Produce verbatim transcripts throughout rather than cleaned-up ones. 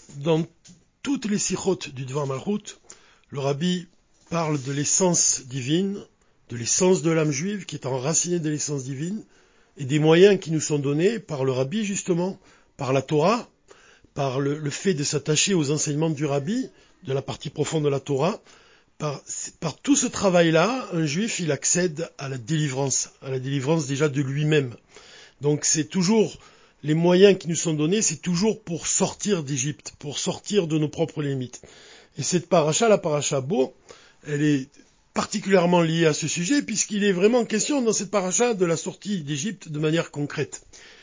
Dans toutes les sikhot du Dvar Malchut, le Rabbi parle de l'essence divine, de l'essence de l'âme juive qui est enracinée de l'essence divine, et des moyens qui nous sont donnés par le Rabbi justement, par la Torah, par le, le fait de s'attacher aux enseignements du Rabbi, de la partie profonde de la Torah. Par, par tout ce travail-là, un juif, il accède à la délivrance, à la délivrance déjà de lui-même. Donc c'est toujours, les moyens qui nous sont donnés, c'est toujours pour sortir d'Égypte, pour sortir de nos propres limites. Et cette paracha, la paracha Bo, elle est particulièrement liée à ce sujet, puisqu'il est vraiment question dans cette paracha de la sortie d'Égypte de manière concrète.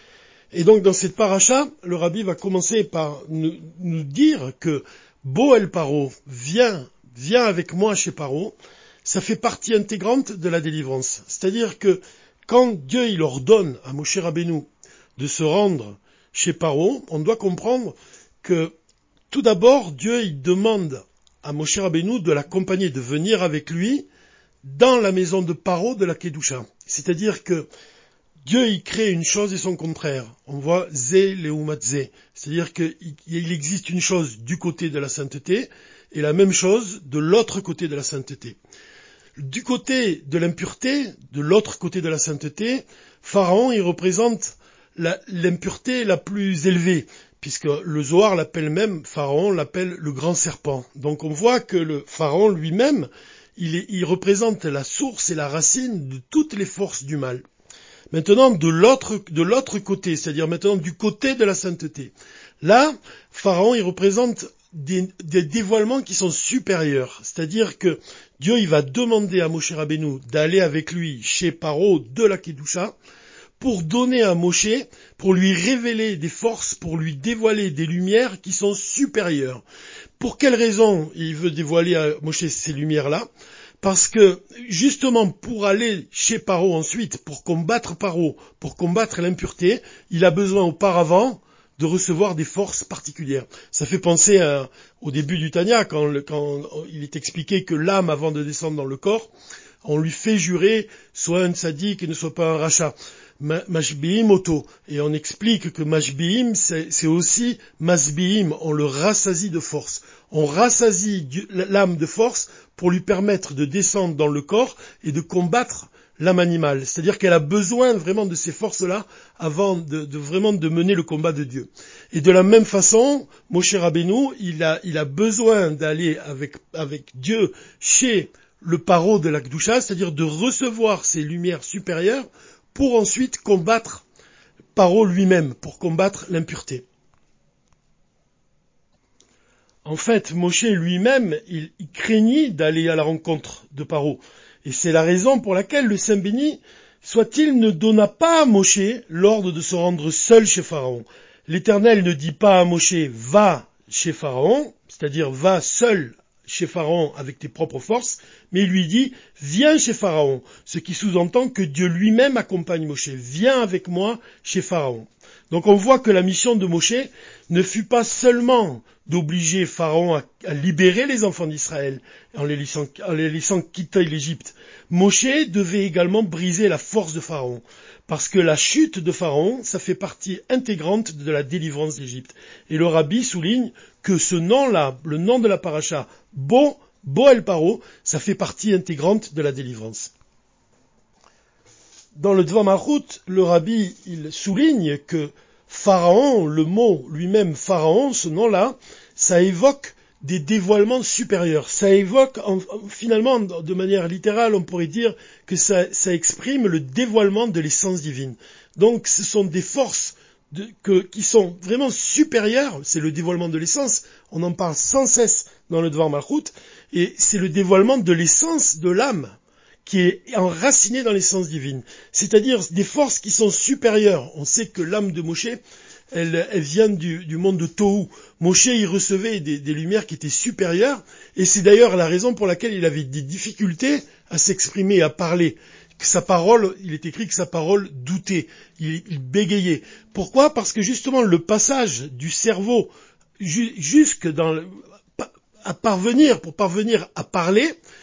Et donc dans cette paracha, le Rabbi va commencer par nous, nous dire que Bo el Paro, viens, viens avec moi chez Paro, ça fait partie intégrante de la délivrance. C'est-à-dire que quand Dieu il ordonne à Moshe Rabbeinu de se rendre chez Paro, on doit comprendre que tout d'abord, Dieu il demande à Moshe Rabbeinu de l'accompagner, de venir avec lui dans la maison de Paro de la Kedusha. C'est-à-dire que Dieu il crée une chose et son contraire. On voit Zé Leumat Zé. C'est-à-dire qu'il existe une chose du côté de la sainteté et la même chose de l'autre côté de la sainteté. Du côté de l'impureté, de l'autre côté de la sainteté, Pharaon il représente la, l'impureté la plus élevée, puisque le Zohar l'appelle même, Pharaon l'appelle le grand serpent. Donc on voit que le Pharaon lui-même, il, est, il représente la source et la racine de toutes les forces du mal. Maintenant, de l'autre, de l'autre côté, c'est-à-dire maintenant du côté de la sainteté. Là, Pharaon, il représente des, des dévoilements qui sont supérieurs. C'est-à-dire que Dieu, il va demander à Moshe Rabbeinu d'aller avec lui chez Paro de la Kedusha pour donner à Moshe, pour lui révéler des forces, pour lui dévoiler des lumières qui sont supérieures. Pour quelle raison il veut dévoiler à Moshe ces lumières-là ? Parce que, justement, pour aller chez Paro ensuite, pour combattre Paro, pour combattre l'impureté, il a besoin auparavant de recevoir des forces particulières. Ça fait penser à, au début du Tanya, quand, le, quand il est expliqué que l'âme, avant de descendre dans le corps, on lui fait jurer, soit un tzaddik et ne soit pas un rachat. Mashbiim Oto. Et on explique que Mashbiim, c'est, c'est aussi Masbiim, on le rassasie de force. On rassasie l'âme de force pour lui permettre de descendre dans le corps et de combattre l'âme animale. C'est-à-dire qu'elle a besoin vraiment de ces forces-là avant de, de vraiment de mener le combat de Dieu. Et de la même façon, Moshe Rabbeinu, il a, il a besoin d'aller avec, avec Dieu chez le Paro de la Kedusha, c'est-à-dire de recevoir ces lumières supérieures pour ensuite combattre Paro lui-même, pour combattre l'impureté. En fait, Moshe lui-même, il, il craignit d'aller à la rencontre de Paro. Et c'est la raison pour laquelle le Saint béni, soit-il, ne donna pas à Moshe l'ordre de se rendre seul chez Pharaon. L'Éternel ne dit pas à Moshe, va chez Pharaon, c'est-à-dire va seul chez Pharaon avec tes propres forces, mais il lui dit, viens chez Pharaon, ce qui sous-entend que Dieu lui-même accompagne Moshe, viens avec moi chez Pharaon. Donc on voit que la mission de Moshe ne fut pas seulement d'obliger Pharaon à, à libérer les enfants d'Israël en les laissant, en les laissant quitter l'Égypte. Moshe devait également briser la force de Pharaon, parce que la chute de Pharaon, ça fait partie intégrante de la délivrance d'Égypte. Et le Rabbi souligne que ce nom-là, le nom de la paracha, Bo, Bo el Paro, ça fait partie intégrante de la délivrance. Dans le Dvar Malchut, le Rabbi, il souligne que Pharaon, le mot lui-même Pharaon, ce nom-là, ça évoque des dévoilements supérieurs. Ça évoque, en, finalement, de manière littérale, on pourrait dire que ça, ça exprime le dévoilement de l'essence divine. Donc, ce sont des forces de, que, qui sont vraiment supérieures. C'est le dévoilement de l'essence. On en parle sans cesse dans le Dvar Malchut. Et c'est le dévoilement de l'essence de l'âme qui est enracinée dans l'essence divine. C'est-à-dire des forces qui sont supérieures. On sait que l'âme de Moshe, elle, elle vient du, du monde de Tohu. Moshe, il recevait des, des lumières qui étaient supérieures, et c'est d'ailleurs la raison pour laquelle il avait des difficultés à s'exprimer, à parler. Que sa parole, il est écrit que sa parole doutait, il, il bégayait. Pourquoi ? Parce que justement le passage du cerveau ju- jusque dans le, à parvenir, pour parvenir à parler,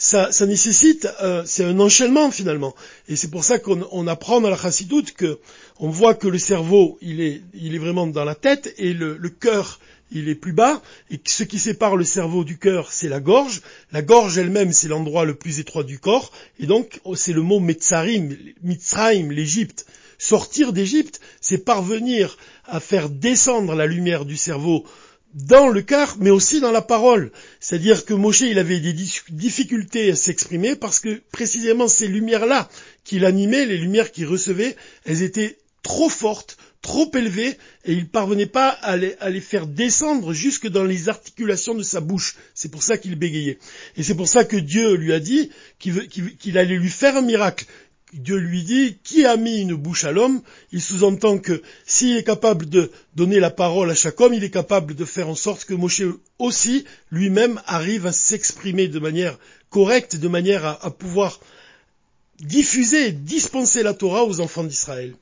ça, ça nécessite, euh, c'est un enchaînement finalement. Et c'est pour ça qu'on on apprend dans la chassidoute que on voit que le cerveau, il est, il est vraiment dans la tête et le, le cœur, il est plus bas. Et que ce qui sépare le cerveau du cœur, c'est la gorge. La gorge elle-même, c'est l'endroit le plus étroit du corps. Et donc, c'est le mot Metzarim, Mitzraim, l'Égypte. Sortir d'Égypte, c'est parvenir à faire descendre la lumière du cerveau dans le cœur, mais aussi dans la parole. C'est-à-dire que Moshe, il avait des difficultés à s'exprimer parce que précisément ces lumières-là qu'il animait, les lumières qu'il recevait, elles étaient trop fortes, trop élevées, et il parvenait pas à les, à les faire descendre jusque dans les articulations de sa bouche. C'est pour ça qu'il bégayait. Et c'est pour ça que Dieu lui a dit qu'il, veut, qu'il, qu'il allait lui faire un miracle. Dieu lui dit, qui a mis une bouche à l'homme? Il sous-entend que s'il est capable de donner la parole à chaque homme, il est capable de faire en sorte que Moshe aussi, lui-même, arrive à s'exprimer de manière correcte, de manière à, à pouvoir diffuser, dispenser la Torah aux enfants d'Israël.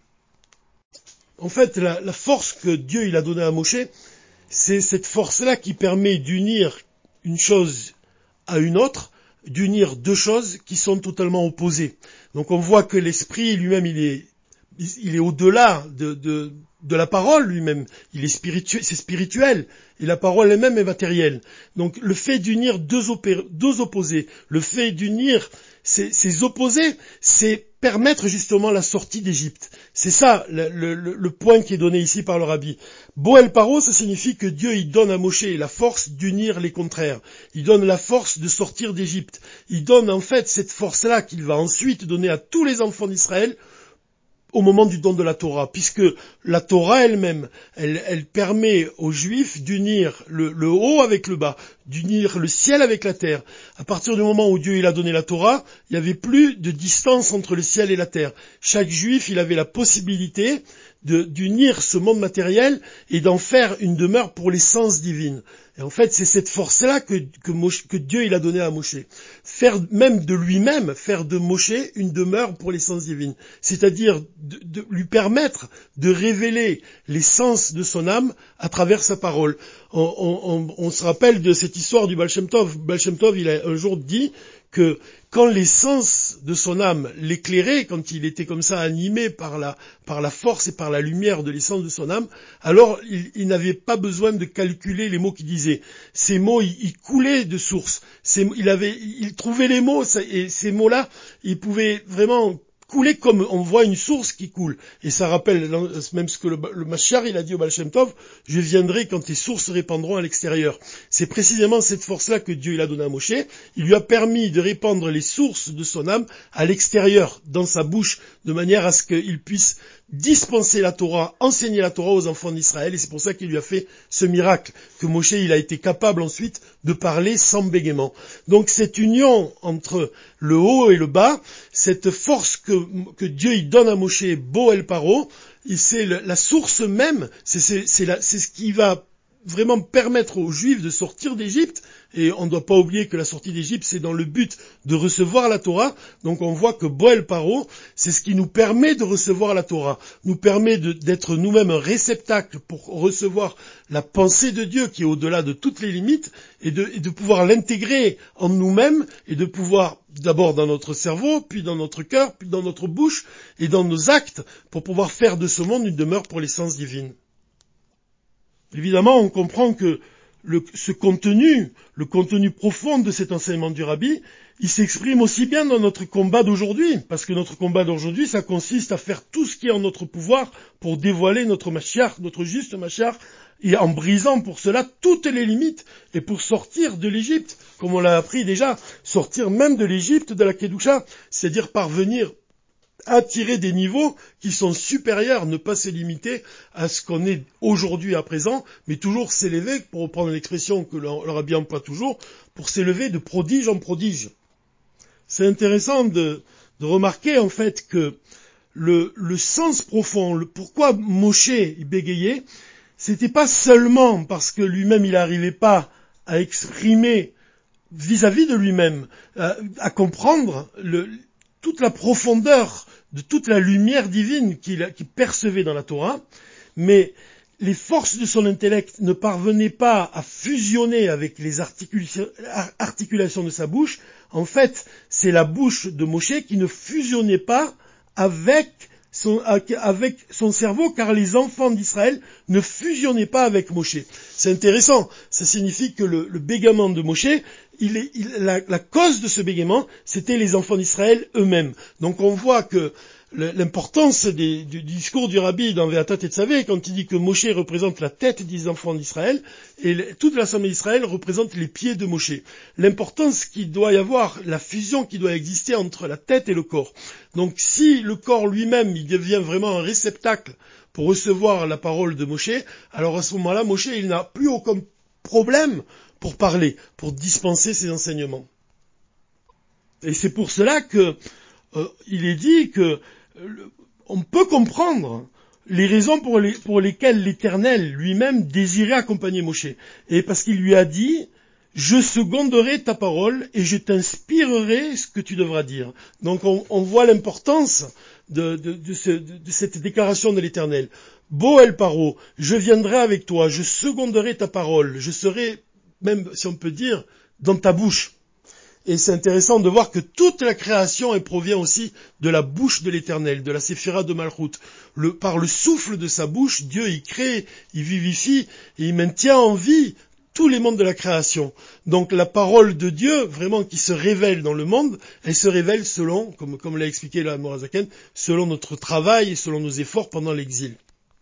En fait, la, la force que Dieu il a donnée à Moshe, c'est cette force-là qui permet d'unir une chose à une autre, d'unir deux choses qui sont totalement opposées. Donc on voit que l'esprit lui-même, il est, il est au-delà de, de, de la parole lui-même. Il est spirituel, c'est spirituel. Et la parole elle-même est matérielle. Donc le fait d'unir deux, opé- deux opposés, le fait d'unir ces, ces opposés, c'est permettre justement la sortie d'Égypte. C'est ça le, le, le point qui est donné ici par le rabbi. Boel Paro, ça signifie que Dieu il donne à Moshe la force d'unir les contraires. Il donne la force de sortir d'Égypte. Il donne en fait cette force-là qu'il va ensuite donner à tous les enfants d'Israël au moment du don de la Torah, puisque la Torah elle-même, elle, elle permet aux Juifs d'unir le, le haut avec le bas, d'unir le ciel avec la terre. À partir du moment où Dieu il a donné la Torah, il n'y avait plus de distance entre le ciel et la terre. Chaque Juif, il avait la possibilité de, d'unir ce monde matériel et d'en faire une demeure pour l'essence divine. Et en fait, c'est cette force-là que, que, Moshe, que Dieu il a donnée à Moshe. Faire même de lui-même, faire de Moshe une demeure pour l'essence divine. C'est-à-dire de, de lui permettre de révéler l'essence de son âme à travers sa parole. On, on, on se rappelle de cette histoire du Baal Shem Tov. Baal Shem Tov, il a un jour dit que quand l'essence de son âme l'éclairait, quand il était comme ça animé par la, par la force et par la lumière de l'essence de son âme, alors il, il n'avait pas besoin de calculer les mots qu'il disait. Ces mots, ils, ils coulaient de source. Ces, il avait, il trouvait les mots, ça, et ces mots-là, ils pouvaient vraiment couler comme on voit une source qui coule. Et ça rappelle même ce que le, le Mashiach, il a dit au Baal Shem Tov, je viendrai quand tes sources se répandront à l'extérieur. C'est précisément cette force-là que Dieu il a donnée à Moshe. Il lui a permis de répandre les sources de son âme à l'extérieur, dans sa bouche, de manière à ce qu'il puisse dispenser la Torah, enseigner la Torah aux enfants d'Israël, et c'est pour ça qu'il lui a fait ce miracle, que Moshe il a été capable ensuite de parler sans bégaiement. Donc cette union entre le haut et le bas, cette force que, que Dieu il donne à Moshe, Boel Paro, c'est le, la source même, c'est, c'est, c'est, la, c'est ce qui va vraiment permettre aux Juifs de sortir d'Égypte, et on ne doit pas oublier que la sortie d'Égypte, c'est dans le but de recevoir la Torah. Donc on voit que Boel Paro, c'est ce qui nous permet de recevoir la Torah, nous permet de, d'être nous-mêmes un réceptacle pour recevoir la pensée de Dieu qui est au-delà de toutes les limites, et de, et de pouvoir l'intégrer en nous-mêmes, et de pouvoir, d'abord dans notre cerveau, puis dans notre cœur, puis dans notre bouche, et dans nos actes, pour pouvoir faire de ce monde une demeure pour l'essence divine. Évidemment, on comprend que le, ce contenu, le contenu profond de cet enseignement du Rabbi, il s'exprime aussi bien dans notre combat d'aujourd'hui, parce que notre combat d'aujourd'hui, ça consiste à faire tout ce qui est en notre pouvoir pour dévoiler notre Mashiach, notre juste Mashiach, et en brisant pour cela toutes les limites, et pour sortir de l'Égypte, comme on l'a appris déjà, sortir même de l'Égypte, de la Kedusha, c'est-à-dire parvenir attirer des niveaux qui sont supérieurs, ne pas se limiter à ce qu'on est aujourd'hui à présent, mais toujours s'élever, pour reprendre l'expression que le Rabbi emploie toujours, pour s'élever de prodige en prodige. C'est intéressant de, de remarquer en fait que le, le sens profond, le pourquoi Moshe il bégayait, c'était pas seulement parce que lui-même il n'arrivait pas à exprimer vis-à-vis de lui-même, à, à comprendre le, toute la profondeur de toute la lumière divine qu'il, qu'il percevait dans la Torah, mais les forces de son intellect ne parvenaient pas à fusionner avec les articulations, articulations de sa bouche, en fait, c'est la bouche de Moshe qui ne fusionnait pas avec son, avec son cerveau, car les enfants d'Israël ne fusionnaient pas avec Moshe. C'est intéressant. Ça signifie que le, le bégaiement de Moshe, il est, il, la, la cause de ce bégaiement, c'était les enfants d'Israël eux-mêmes. Donc on voit que l'importance des, du, du discours du Rabbi dans Ve'ata Tetzavé, quand il dit que Moshe représente la tête des enfants d'Israël, et le, toute l'assemblée d'Israël représente les pieds de Moshe. L'importance qu'il doit y avoir, la fusion qui doit exister entre la tête et le corps. Donc si le corps lui-même, il devient vraiment un réceptacle pour recevoir la parole de Moshe, alors à ce moment-là, Moshe, il n'a plus aucun problème pour parler, pour dispenser ses enseignements. Et c'est pour cela que euh, il est dit que on peut comprendre les raisons pour, les, pour lesquelles l'Éternel lui-même désirait accompagner Moshe. Et parce qu'il lui a dit, je seconderai ta parole et je t'inspirerai ce que tu devras dire. Donc on, on voit l'importance de, de, de, ce, de, de cette déclaration de l'Éternel. Boel Paro, je viendrai avec toi, je seconderai ta parole, je serai, même si on peut dire, dans ta bouche. Et c'est intéressant de voir que toute la création elle provient aussi de la bouche de l'Éternel, de la Séphira de Malchut. Le, par le souffle de sa bouche, Dieu y crée, il vivifie, et il maintient en vie tous les mondes de la création. Donc la parole de Dieu, vraiment qui se révèle dans le monde, elle se révèle selon, comme, comme l'a expliqué le Morazaken, selon notre travail et selon nos efforts pendant l'exil.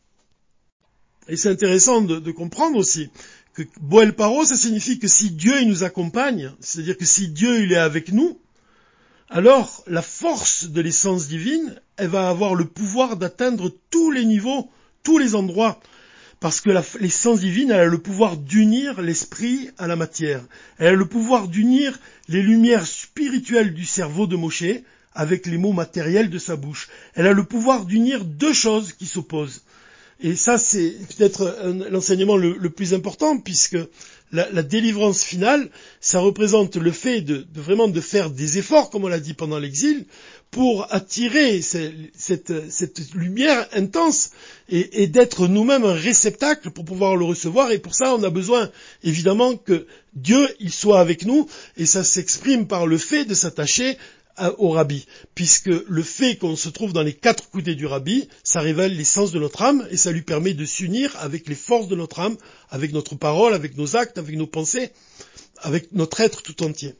Et c'est intéressant de, de comprendre aussi que Boel Paro, ça signifie que si Dieu il nous accompagne, c'est-à-dire que si Dieu il est avec nous, alors la force de l'essence divine, elle va avoir le pouvoir d'atteindre tous les niveaux, tous les endroits, parce que la, l'essence divine, elle a le pouvoir d'unir l'esprit à la matière. Elle a le pouvoir d'unir les lumières spirituelles du cerveau de Moshe avec les mots matériels de sa bouche. Elle a le pouvoir d'unir deux choses qui s'opposent. Et ça, c'est peut-être un, l'enseignement le, le plus important, puisque la, la délivrance finale, ça représente le fait de, de vraiment de faire des efforts, comme on l'a dit pendant l'exil, pour attirer cette, cette, cette lumière intense et, et d'être nous-mêmes un réceptacle pour pouvoir le recevoir. Et pour ça, on a besoin, évidemment, que Dieu, il soit avec nous, et ça s'exprime par le fait de s'attacher au Rabbi, puisque le fait qu'on se trouve dans les quatre coudées du Rabbi, ça révèle l'essence de notre âme et ça lui permet de s'unir avec les forces de notre âme, avec notre parole, avec nos actes, avec nos pensées, avec notre être tout entier.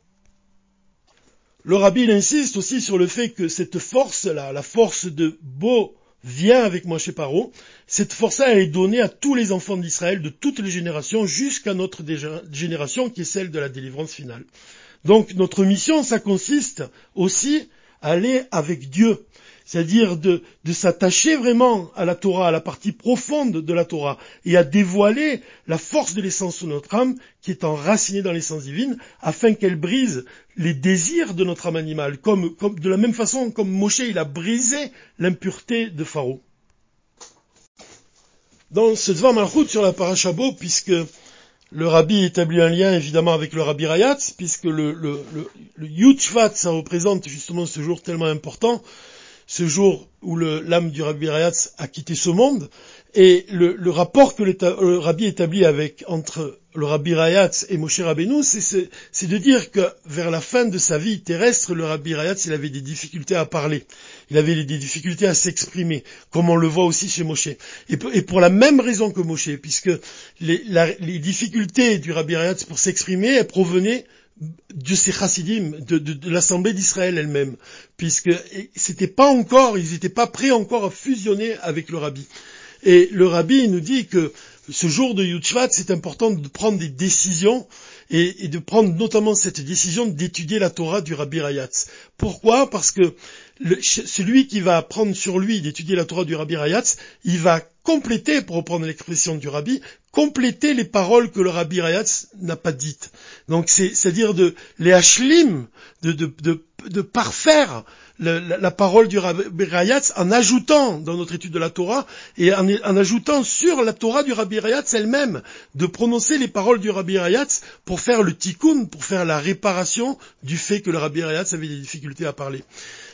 Le Rabbi il insiste aussi sur le fait que cette force-là, la force de Bo vient avec Moshe Paro, cette force-là est donnée à tous les enfants d'Israël de toutes les générations jusqu'à notre génération qui est celle de la délivrance finale. Donc notre mission, ça consiste aussi à aller avec Dieu, c'est-à-dire de, de s'attacher vraiment à la Torah, à la partie profonde de la Torah, et à dévoiler la force de l'essence de notre âme qui est enracinée dans l'essence divine, afin qu'elle brise les désirs de notre âme animale, comme, comme, de la même façon comme Moshe il a brisé l'impureté de Pharaon. Dans ce Dvar Malchut sur la Parasha Bo, puisque le Rabbi établit un lien évidemment avec le Rabbi Rayatz, puisque le, le, le, le Yud Shvat, ça représente justement ce jour tellement important, ce jour où le, l'âme du Rabbi Rayatz a quitté ce monde, et le, le rapport que le, le Rabbi établit avec, entre le Rabbi Rayatz et Moshe Rabbeinu, c'est, c'est, c'est de dire que vers la fin de sa vie terrestre, le Rabbi Rayatz, il avait des difficultés à parler, il avait des difficultés à s'exprimer, comme on le voit aussi chez Moshe. Et, et pour la même raison que Moshe, puisque les, la, les difficultés du Rabbi Rayatz pour s'exprimer, elles provenaient de ces chassidim, de, de, de l'assemblée d'Israël elle-même, puisque c'était pas encore, ils n'étaient pas prêts encore à fusionner avec le Rabbi. Et le Rabbi nous dit que ce jour de Yud Shvat, c'est important de prendre des décisions et, et de prendre notamment cette décision d'étudier la Torah du Rabbi Rayatz. Pourquoi ? Parce que le, celui qui va prendre sur lui d'étudier la Torah du Rabbi Rayatz, il va compléter, pour reprendre l'expression du Rabbi, compléter les paroles que le Rabbi Rayatz n'a pas dites. Donc c'est, c'est-à-dire de les hashlim, de, de, de, de parfaire la, la, la parole du Rabbi Rayatz en ajoutant dans notre étude de la Torah et en, en ajoutant sur la Torah du Rabbi Rayatz elle-même de prononcer les paroles du Rabbi Rayatz pour faire le tikkun, pour faire la réparation du fait que le Rabbi Rayatz avait des difficultés à parler.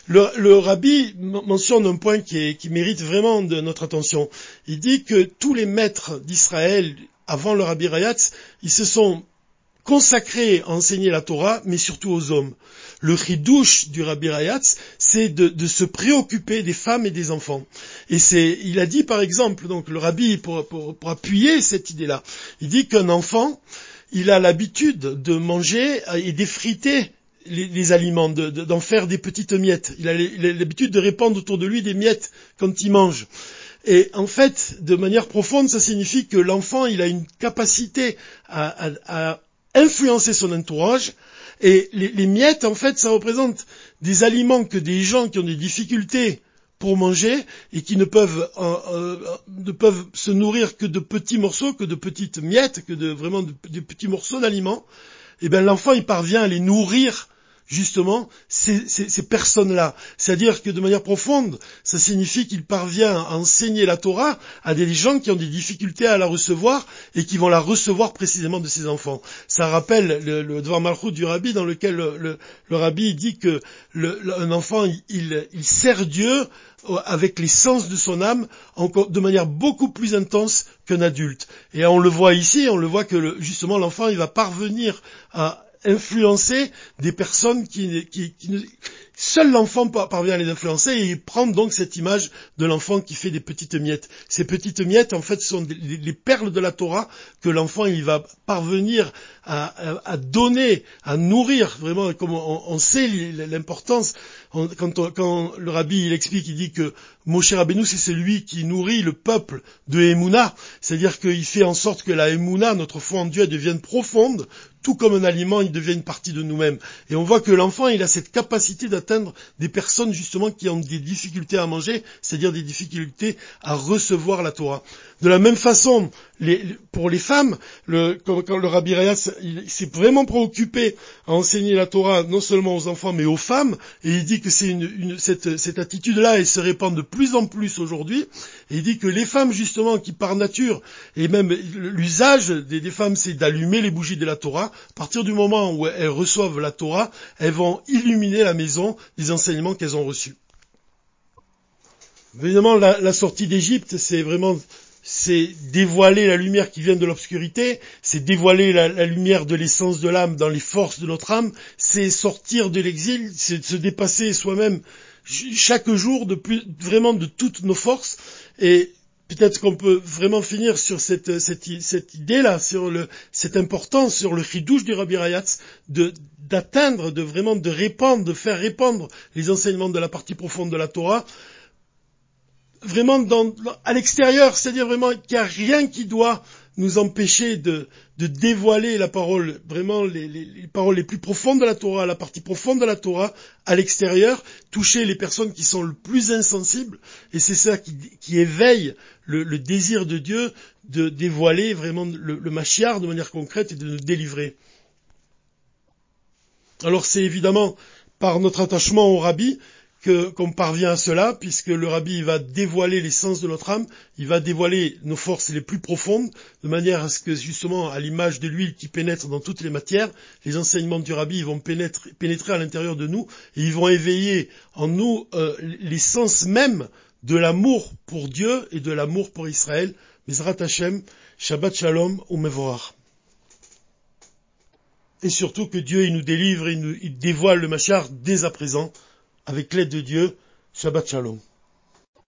Le, le rabbi mentionne un point qui, est, qui mérite vraiment de notre attention. Il dit que tous les maîtres d'Israël, avant le rabbi Rayatz, ils se sont consacrés à enseigner la Torah, mais surtout aux hommes. Le chidouche du rabbi Rayatz, c'est de, de se préoccuper des femmes et des enfants. Et c'est, il a dit par exemple, donc le rabbi, pour, pour, pour appuyer cette idée-là, il dit qu'un enfant, il a l'habitude de manger et d'effriter les, les aliments, de, de, d'en faire des petites miettes. Il a, il a l'habitude de répandre autour de lui des miettes quand il mange. Et en fait, de manière profonde, ça signifie que l'enfant, il a une capacité à, à, à influencer son entourage. Et les, les miettes, en fait, ça représente des aliments que des gens qui ont des difficultés pour manger et qui ne peuvent euh, euh, ne peuvent se nourrir que de petits morceaux, que de petites miettes, que de vraiment de, de petits morceaux d'aliments. Et ben l'enfant, il parvient à les nourrir justement ces, ces, ces personnes-là. C'est-à-dire que de manière profonde, ça signifie qu'il parvient à enseigner la Torah à des gens qui ont des difficultés à la recevoir et qui vont la recevoir précisément de ses enfants. Ça rappelle le, le Dvar Malchut du Rabbi, dans lequel le, le, le Rabbi dit que le, le, un enfant, il, il sert Dieu avec l'essence de son âme, encore, de manière beaucoup plus intense qu'un adulte. Et on le voit ici, on le voit que le, justement l'enfant, il va parvenir à influencer des personnes qui, qui, qui ne... Seul l'enfant parvient à les influencer et il prend donc cette image de l'enfant qui fait des petites miettes. Ces petites miettes, en fait, sont des, les perles de la Torah que l'enfant il va parvenir à, à, à donner, à nourrir. Vraiment, comme on, on sait l'importance, on, quand, on, quand le Rabbi il explique, il dit que Moshe Rabbeinu, c'est celui qui nourrit le peuple de Emouna, c'est-à-dire qu'il fait en sorte que la Emouna, notre foi en Dieu, elle devienne profonde, tout comme un aliment, il devient une partie de nous-mêmes. Et on voit que l'enfant, il a cette capacité d'atteindre des personnes justement qui ont des difficultés à manger, c'est-à-dire des difficultés à recevoir la Torah. De la même façon, les, pour les femmes, le, quand, quand le Rabbi Rayatz, il, il s'est vraiment préoccupé à enseigner la Torah non seulement aux enfants mais aux femmes, et il dit que c'est une, une, cette, cette attitude-là, elle se répand de plus en plus aujourd'hui, et il dit que les femmes justement qui par nature, et même l'usage des, des femmes, c'est d'allumer les bougies de la Torah. À partir du moment où elles reçoivent la Torah, elles vont illuminer la maison des enseignements qu'elles ont reçus. Évidemment, la, la sortie d'Égypte, c'est vraiment, c'est dévoiler la lumière qui vient de l'obscurité, c'est dévoiler la, la lumière de l'essence de l'âme dans les forces de notre âme, c'est sortir de l'exil, c'est se dépasser soi-même chaque jour de plus, vraiment de toutes nos forces. Et peut-être qu'on peut vraiment finir sur cette, cette, cette idée-là, sur le, cette importance, sur le chidouche du Rabbi Rayatz, de, d'atteindre, de vraiment de répandre, de faire répandre les enseignements de la partie profonde de la Torah, vraiment dans, à l'extérieur, c'est-à-dire vraiment qu'il n'y a rien qui doit nous empêcher de, de dévoiler la parole, vraiment les, les, les paroles les plus profondes de la Torah, la partie profonde de la Torah, à l'extérieur, toucher les personnes qui sont le plus insensibles, et c'est ça qui, qui éveille le, le désir de Dieu de dévoiler vraiment le, le Mashiach de manière concrète et de nous délivrer. Alors c'est évidemment par notre attachement au Rabbi que, qu'on parvient à cela, puisque le Rabbi il va dévoiler l'essence de notre âme, il va dévoiler nos forces les plus profondes, de manière à ce que justement, à l'image de l'huile qui pénètre dans toutes les matières, les enseignements du Rabbi ils vont pénétrer, pénétrer à l'intérieur de nous, et ils vont éveiller en nous euh, l'essence même de l'amour pour Dieu et de l'amour pour Israël. Bezrat Hashem, Shabbat Shalom ou Mevorach. Et surtout que Dieu il nous délivre, il, nous, il dévoile le Mashiach dès à présent, avec l'aide de Dieu, Shabbat Shalom.